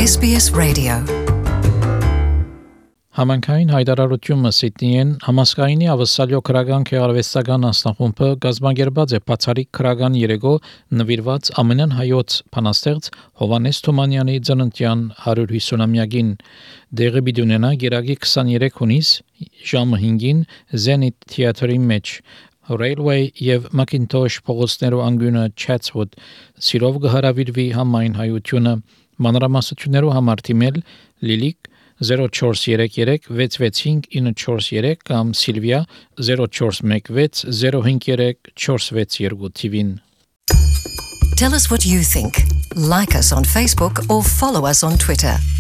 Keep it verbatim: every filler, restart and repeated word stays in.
S B S Radio. Համանքային հայտարարությունը Սիդնեին համասկայնի ավսալյո քրական քեղարվեստական անձնախումբը գազբանգերված է բացառիկ քրական երեգո նվիրված ամենան հայոց փանաստեղծ Հովանես Թումանյանի ծննդյան հարյուր հիսունամյակին դեղի բիդունենա գերագի քսաներեք հունիս ժամը հինգին Zenit Theatre-ի մեջ Railway եւ Macintosh փողոցներու անգյունը Chatswood սիրով գհարավիրվի համայն հայությունը մանրամասնություններու համար թիմել Լիլիկ zero four three three six six five nine four three կամ Սիլվիա zero four one six zero five three four six two թիվին. Tell us what you think. Like us on Facebook or follow us on Twitter.